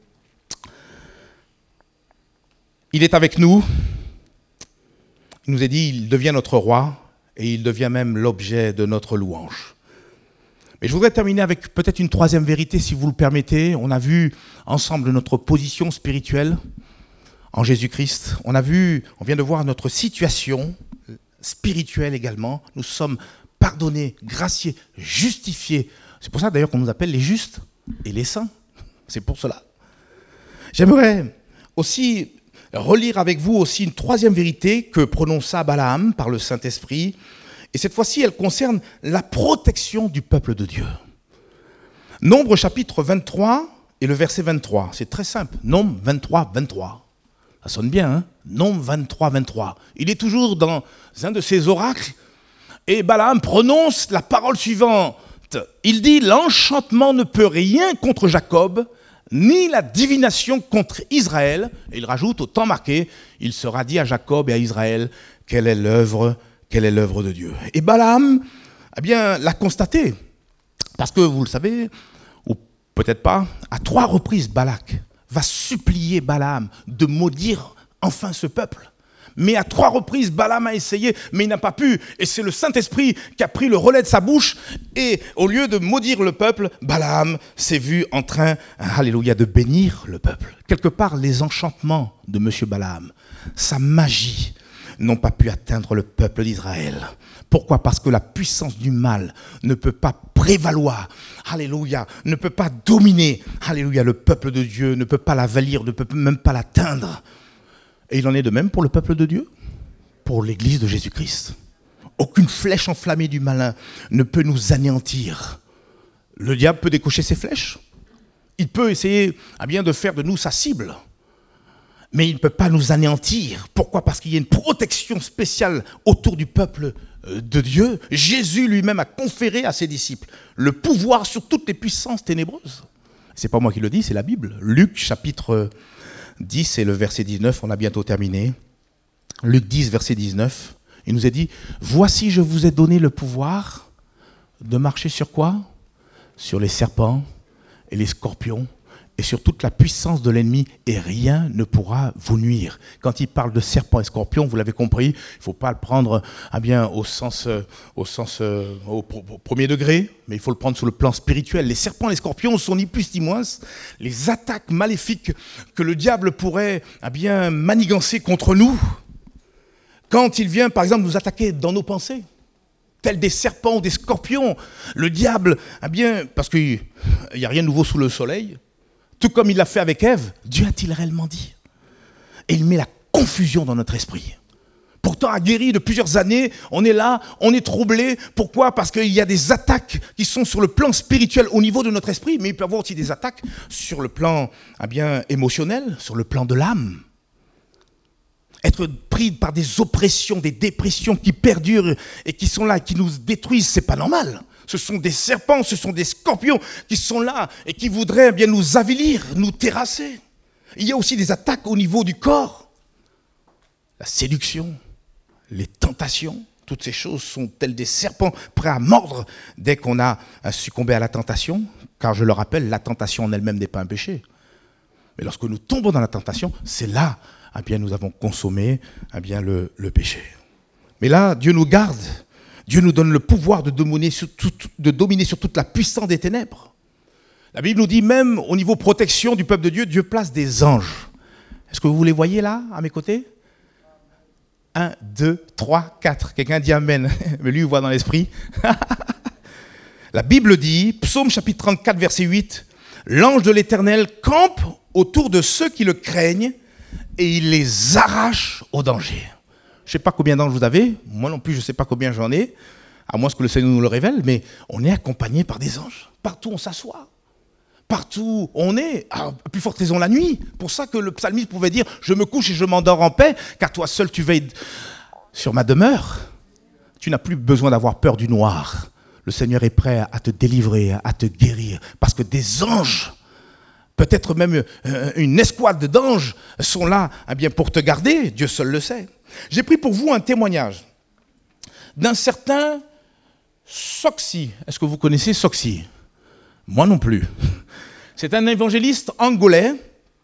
Il est avec nous. Il nous est dit, il devient notre roi et il devient même l'objet de notre louange. Mais je voudrais terminer avec peut-être une troisième vérité, si vous le permettez. On a vu ensemble notre position spirituelle en Jésus-Christ. On a vu, on vient de voir notre situation spirituelle également. Nous sommes pardonnés, graciés, justifiés. C'est pour ça d'ailleurs qu'on nous appelle les justes et les saints. C'est pour cela. J'aimerais aussi relire avec vous aussi une troisième vérité que prononça Balaam par le Saint-Esprit. Et cette fois-ci, elle concerne la protection du peuple de Dieu. Nombre chapitre vingt-trois et le verset vingt-trois. C'est très simple. Nombre vingt-trois, vingt-trois. Ça sonne bien, hein? Nombre vingt-trois, vingt-trois. Il est toujours dans un de ses oracles. Et Balaam prononce la parole suivante. Il dit, l'enchantement ne peut rien contre Jacob, ni la divination contre Israël. Et il rajoute, au temps marqué, il sera dit à Jacob et à Israël, quelle est l'œuvre, quelle est l'œuvre de Dieu. Et Balaam, eh bien, l'a constaté. Parce que, vous le savez, ou peut-être pas, à trois reprises, Balak va supplier Balaam de maudire enfin ce peuple. Mais à trois reprises, Balaam a essayé, mais il n'a pas pu. Et c'est le Saint-Esprit qui a pris le relais de sa bouche. Et au lieu de maudire le peuple, Balaam s'est vu en train, alléluia, de bénir le peuple. Quelque part, les enchantements de M. Balaam, sa magie, n'ont pas pu atteindre le peuple d'Israël. Pourquoi? Parce que la puissance du mal ne peut pas prévaloir, alléluia, ne peut pas dominer, alléluia, le peuple de Dieu, ne peut pas l'avalir, ne peut même pas l'atteindre. Et il en est de même pour le peuple de Dieu, pour l'Église de Jésus-Christ. Aucune flèche enflammée du malin ne peut nous anéantir. Le diable peut décocher ses flèches. Il peut essayer eh bien, de faire de nous sa cible. Mais il ne peut pas nous anéantir. Pourquoi? Parce qu'il y a une protection spéciale autour du peuple de Dieu. Jésus lui-même a conféré à ses disciples le pouvoir sur toutes les puissances ténébreuses. Ce n'est pas moi qui le dis, c'est la Bible. Luc chapitre dix et le verset dix-neuf, on a bientôt terminé. Luc dix, verset dix-neuf, il nous est dit « Voici, je vous ai donné le pouvoir de marcher sur quoi? Sur les serpents et les scorpions et sur toute la puissance de l'ennemi, et rien ne pourra vous nuire. » Quand il parle de serpents et scorpions, vous l'avez compris, il ne faut pas le prendre ah bien, au sens, au, sens au, au premier degré, mais il faut le prendre sur le plan spirituel. Les serpents et les scorpions sont ni plus ni moins les attaques maléfiques que le diable pourrait ah bien, manigancer contre nous. Quand il vient, par exemple, nous attaquer dans nos pensées, tels des serpents ou des scorpions, le diable, ah bien, parce qu'il n'y a rien de nouveau sous le soleil, tout comme il l'a fait avec Ève, Dieu a-t-il réellement dit? Et il met la confusion dans notre esprit. Pourtant, aguerri de plusieurs années, on est là, on est troublé. Pourquoi? Parce qu'il y a des attaques qui sont sur le plan spirituel au niveau de notre esprit, mais il peut y avoir aussi des attaques sur le plan ah bien, émotionnel, sur le plan de l'âme. Être pris par des oppressions, des dépressions qui perdurent et qui sont là, qui nous détruisent, c'est pas normal. Ce sont des serpents, ce sont des scorpions qui sont là et qui voudraient bien nous avilir, nous terrasser. Il y a aussi des attaques au niveau du corps. La séduction, les tentations, toutes ces choses sont telles des serpents prêts à mordre dès qu'on a succombé à la tentation. Car je le rappelle, la tentation en elle-même n'est pas un péché. Mais lorsque nous tombons dans la tentation, c'est là eh bien, nous avons consommé eh bien, le, le péché. Mais là, Dieu nous garde. Dieu nous donne le pouvoir de dominer, sur tout, de dominer sur toute la puissance des ténèbres. La Bible nous dit même au niveau protection du peuple de Dieu, Dieu place des anges. Est-ce que vous les voyez là, à mes côtés? Un, deux, trois, quatre. Quelqu'un dit Amen. Mais lui, il voit dans l'esprit. La Bible dit, Psaume chapitre trente-quatre, verset huit, « L'ange de l'Éternel campe autour de ceux qui le craignent et il les arrache au danger. » Je ne sais pas combien d'anges vous avez, moi non plus je ne sais pas combien j'en ai, à moins que le Seigneur nous le révèle, mais on est accompagné par des anges. Partout on s'assoit, partout on est, à plus forte raison la nuit. Pour ça que le psalmiste pouvait dire « Je me couche et je m'endors en paix, car toi seul tu veilles sur ma demeure. » Tu n'as plus besoin d'avoir peur du noir. Le Seigneur est prêt à te délivrer, à te guérir, parce que des anges, peut-être même une escouade d'anges sont là eh bien, pour te garder, Dieu seul le sait. J'ai pris pour vous un témoignage d'un certain Soxy. Est-ce que vous connaissez Soxy? Moi non plus. C'est un évangéliste angolais.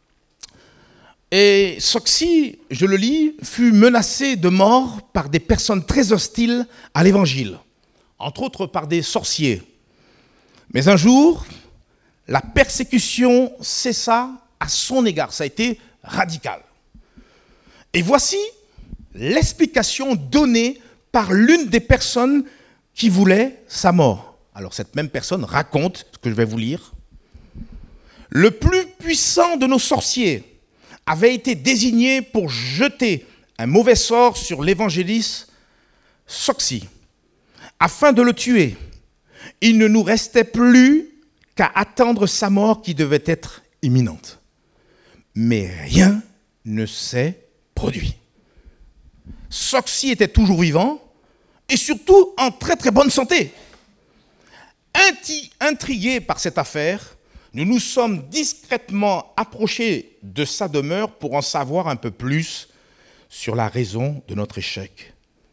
Et Soxy, je le lis, fut menacé de mort par des personnes très hostiles à l'évangile, entre autres par des sorciers. Mais un jour, la persécution cessa à son égard. Ça a été radical. Et voici l'explication donnée par l'une des personnes qui voulait sa mort. Alors cette même personne raconte ce que je vais vous lire. « Le plus puissant de nos sorciers avait été désigné pour jeter un mauvais sort sur l'évangéliste Soxy, afin de le tuer. Il ne nous restait plus qu'à attendre sa mort qui devait être imminente. Mais rien ne s'est produit. Soxy était toujours vivant et surtout en très très bonne santé. Intrigués par cette affaire, nous nous sommes discrètement approchés de sa demeure pour en savoir un peu plus sur la raison de notre échec.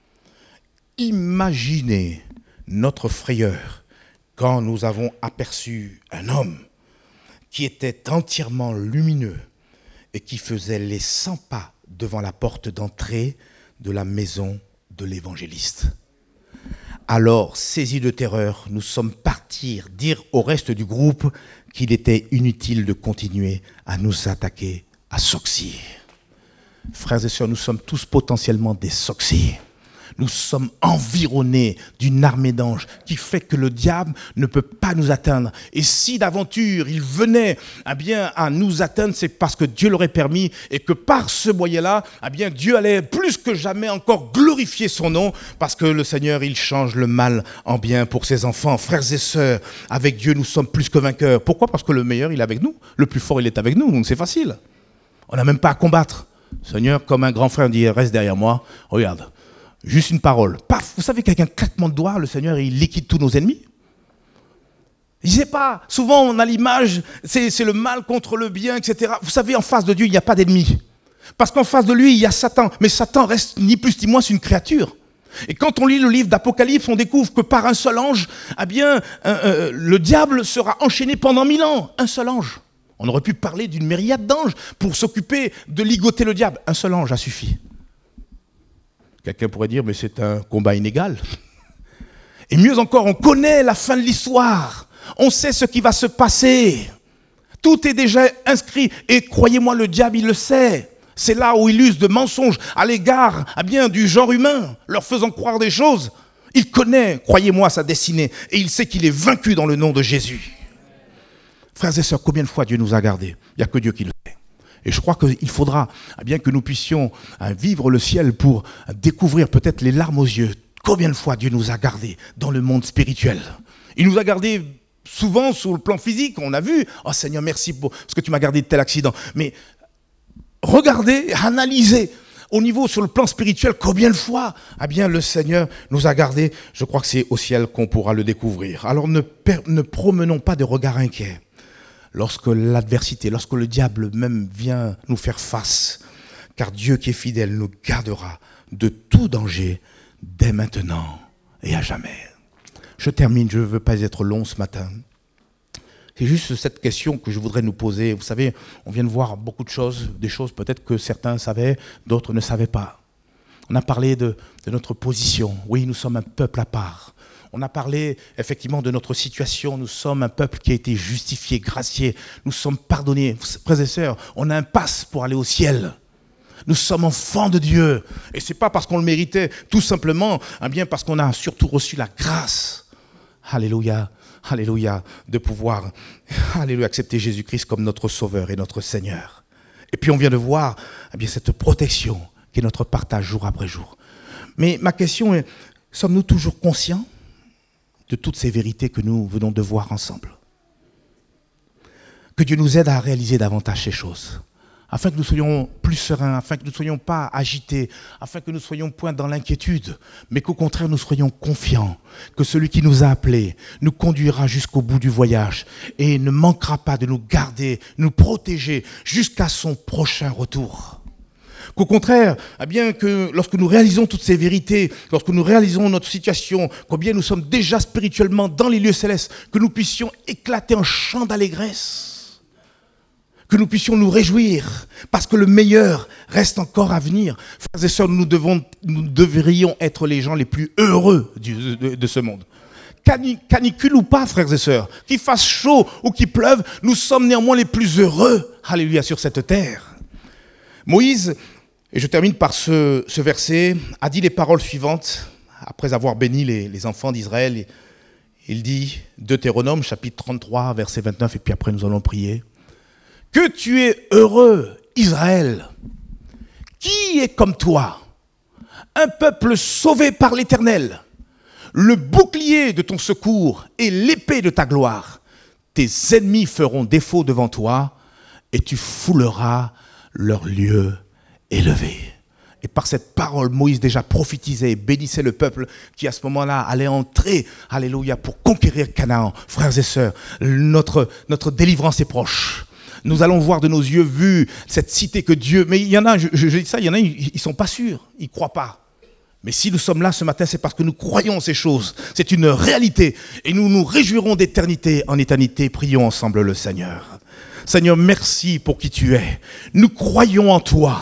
Imaginez notre frayeur quand nous avons aperçu un homme qui était entièrement lumineux et qui faisait les cent pas devant la porte d'entrée de la maison de l'évangéliste. Alors, saisis de terreur, nous sommes partis dire au reste du groupe qu'il était inutile de continuer à nous attaquer à Soxy. Frères et sœurs, nous sommes tous potentiellement des Soxy. nous sommes environnés d'une armée d'anges qui fait que le diable ne peut pas nous atteindre. Et si d'aventure il venait eh bien, à nous atteindre, c'est parce que Dieu l'aurait permis et que par ce moyen-là, eh bien, Dieu allait plus que jamais encore glorifier son nom parce que le Seigneur, il change le mal en bien pour ses enfants. Frères et sœurs, avec Dieu, nous sommes plus que vainqueurs. Pourquoi ? Parce que le meilleur, il est avec nous. Le plus fort, il est avec nous. Donc c'est facile. On n'a même pas à combattre. Seigneur, comme un grand frère dit, reste derrière moi. Regarde, juste une parole. Paf, vous savez qu'avec un claquement de doigts, le Seigneur, il liquide tous nos ennemis. Il ne sait pas. Souvent, on a l'image, c'est, c'est le mal contre le bien, et cetera. Vous savez, en face de Dieu, il n'y a pas d'ennemi. Parce qu'en face de lui, il y a Satan. Mais Satan reste ni plus ni moins une créature. Et quand on lit le livre d'Apocalypse, on découvre que par un seul ange, eh bien, euh, euh, le diable sera enchaîné pendant mille ans. Un seul ange. On aurait pu parler d'une myriade d'anges pour s'occuper de ligoter le diable. Un seul ange a suffi. Quelqu'un pourrait dire, mais c'est un combat inégal. Et mieux encore, on connaît la fin de l'histoire. On sait ce qui va se passer. Tout est déjà inscrit. Et croyez-moi, le diable, il le sait. C'est là où il use de mensonges à l'égard eh bien, du genre humain, leur faisant croire des choses. Il connaît, croyez-moi, sa destinée. Et il sait qu'il est vaincu dans le nom de Jésus. Frères et sœurs, combien de fois Dieu nous a gardés ? Il n'y a que Dieu qui le sait. Et je crois qu'il faudra eh bien, que nous puissions eh, vivre le ciel pour eh, découvrir peut-être les larmes aux yeux. Combien de fois Dieu nous a gardés dans le monde spirituel ? Il nous a gardés souvent sur le plan physique. On a vu, oh Seigneur, merci pour parce que tu m'as gardé de tel accident. Mais regardez, analysez au niveau sur le plan spirituel, combien de fois eh bien, le Seigneur nous a gardés. Je crois que c'est au ciel qu'on pourra le découvrir. Alors ne, per- ne promenons pas de regards inquiets. Lorsque l'adversité, lorsque le diable même vient nous faire face, car Dieu qui est fidèle nous gardera de tout danger dès maintenant et à jamais. Je termine, je ne veux pas être long ce matin. C'est juste cette question que je voudrais nous poser. Vous savez, on vient de voir beaucoup de choses, des choses peut-être que certains savaient, d'autres ne savaient pas. On a parlé de, de notre position. Oui, nous sommes un peuple à part. On a parlé effectivement de notre situation. Nous sommes un peuple qui a été justifié, gracié. Nous sommes pardonnés. Frères et sœurs, on a un passe pour aller au ciel. Nous sommes enfants de Dieu. Et ce n'est pas parce qu'on le méritait, tout simplement, eh bien parce qu'on a surtout reçu la grâce. Alléluia, alléluia, de pouvoir alléluia, accepter Jésus-Christ comme notre Sauveur et notre Seigneur. Et puis on vient de voir eh bien, cette protection qui est notre partage jour après jour. Mais ma question est, sommes-nous toujours conscients de toutes ces vérités que nous venons de voir ensemble? Que Dieu nous aide à réaliser davantage ces choses, afin que nous soyons plus sereins, afin que nous ne soyons pas agités, afin que nous ne soyons point dans l'inquiétude, mais qu'au contraire nous soyons confiants que celui qui nous a appelés nous conduira jusqu'au bout du voyage et ne manquera pas de nous garder, nous protéger jusqu'à son prochain retour. Qu'au contraire, eh bien que lorsque nous réalisons toutes ces vérités, lorsque nous réalisons notre situation, combien nous sommes déjà spirituellement dans les lieux célestes, que nous puissions éclater en chants d'allégresse, que nous puissions nous réjouir, parce que le meilleur reste encore à venir. Frères et sœurs, nous, devons, nous devrions être les gens les plus heureux du, de, de ce monde. Canicule ou pas, frères et sœurs, qu'il fasse chaud ou qu'il pleuve, nous sommes néanmoins les plus heureux, alléluia, sur cette terre. Moïse, et je termine par ce, ce verset, a dit les paroles suivantes, après avoir béni les, les enfants d'Israël. Il dit, Deutéronome, chapitre trente-trois, verset vingt-neuf, et puis après nous allons prier. Que tu es heureux, Israël. Qui est comme toi? Un peuple sauvé par l'Éternel, le bouclier de ton secours et l'épée de ta gloire. Tes ennemis feront défaut devant toi et tu fouleras leur lieu élevé. Et par cette parole, Moïse déjà prophétisait et bénissait le peuple qui à ce moment-là allait entrer, alléluia, pour conquérir Canaan. Frères et sœurs, notre, notre délivrance est proche. Nous allons voir de nos yeux vus cette cité que Dieu... Mais il y en a, je, je, je dis ça, il y en a, ils ne sont pas sûrs, ils ne croient pas. Mais si nous sommes là ce matin, c'est parce que nous croyons ces choses. C'est une réalité. Et nous nous réjouirons d'éternité en éternité. Prions ensemble le Seigneur. Seigneur, merci pour qui tu es. Nous croyons en toi.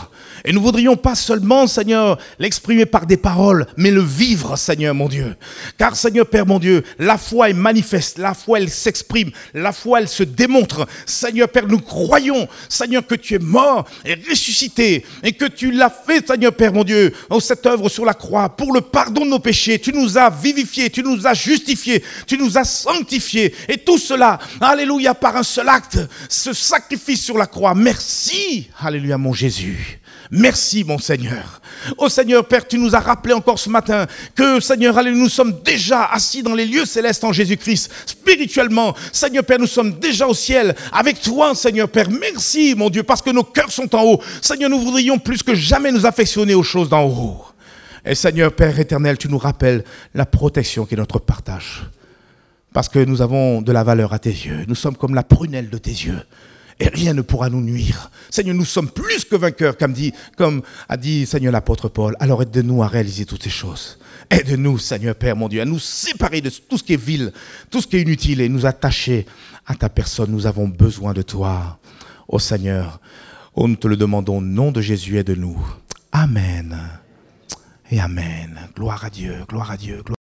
Et nous voudrions pas seulement, Seigneur, l'exprimer par des paroles, mais le vivre, Seigneur, mon Dieu. Car, Seigneur, Père, mon Dieu, la foi est manifeste, la foi, elle s'exprime, la foi, elle se démontre. Seigneur, Père, nous croyons, Seigneur, que tu es mort et ressuscité et que tu l'as fait, Seigneur, Père, mon Dieu, en cette œuvre sur la croix pour le pardon de nos péchés. Tu nous as vivifiés, tu nous as justifiés, tu nous as sanctifiés. Et tout cela, alléluia, par un seul acte, ce sacrifice sur la croix. Merci, alléluia, mon Jésus. Merci, mon Seigneur. Oh Seigneur, Père, tu nous as rappelé encore ce matin que, Seigneur, alléluia, nous sommes déjà assis dans les lieux célestes en Jésus-Christ. Spirituellement, Seigneur, Père, nous sommes déjà au ciel avec toi, Seigneur, Père. Merci, mon Dieu, parce que nos cœurs sont en haut. Seigneur, nous voudrions plus que jamais nous affectionner aux choses d'en haut. Et Seigneur, Père éternel, tu nous rappelles la protection qui est notre partage. Parce que nous avons de la valeur à tes yeux. Nous sommes comme la prunelle de tes yeux. Et rien ne pourra nous nuire. Seigneur, nous sommes plus que vainqueurs, comme, dit, comme a dit, Seigneur, l'apôtre Paul. Alors aide-nous à réaliser toutes ces choses. Aide-nous, Seigneur, Père, mon Dieu, à nous séparer de tout ce qui est vil, tout ce qui est inutile et nous attacher à ta personne. Nous avons besoin de toi. Ô Seigneur, oh, nous te le demandons au nom de Jésus, aide-nous. Amen. Et amen. Gloire à Dieu, gloire à Dieu. Gloire